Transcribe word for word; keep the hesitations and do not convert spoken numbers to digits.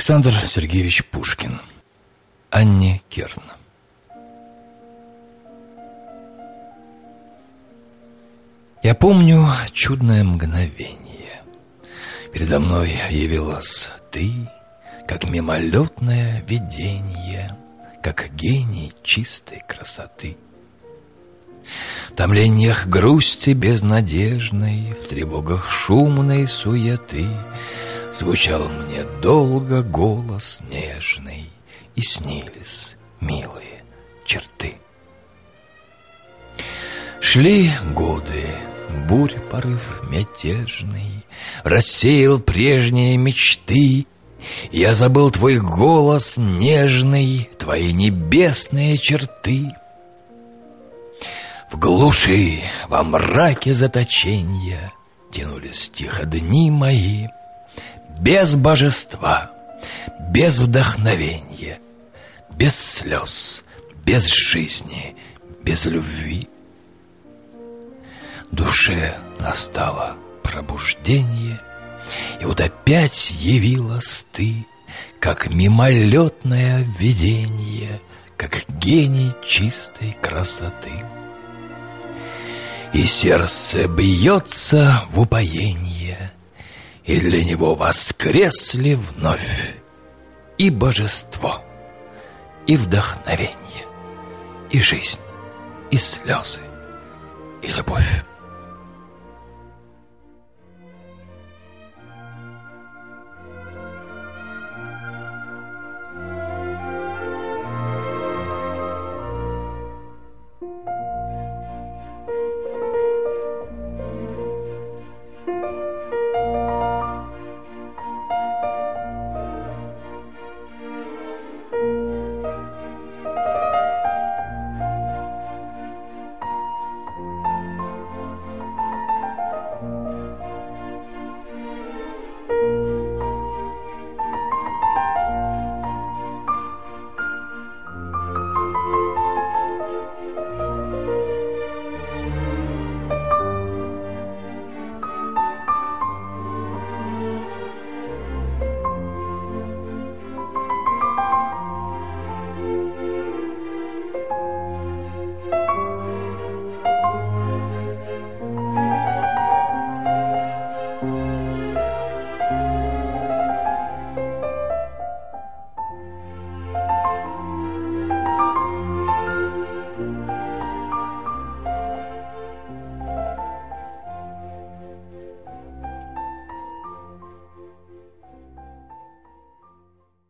Александр Сергеевич Пушкин. Анне Керн. Я помню чудное мгновенье. Передо мной явилась ты, как мимолетное виденье, как гений чистой красоты. В томлениях грусти безнадежной, в тревогах шумной суеты звучал мне долго голос нежный, и снились милые черты. Шли годы, бурь порыв мятежный рассеял прежние мечты. Я забыл твой голос нежный, твои небесные черты. В глуши, во мраке заточенья тянулись тихо дни мои, без божества, без вдохновенья, без слез, без жизни, без любви. Душе настало пробуждение, и вот опять явилась ты, как мимолетное виденье, как гений чистой красоты. И сердце бьется в упоенье, и для него воскресли вновь и божество, и вдохновенье, и жизнь, и слезы, и любовь.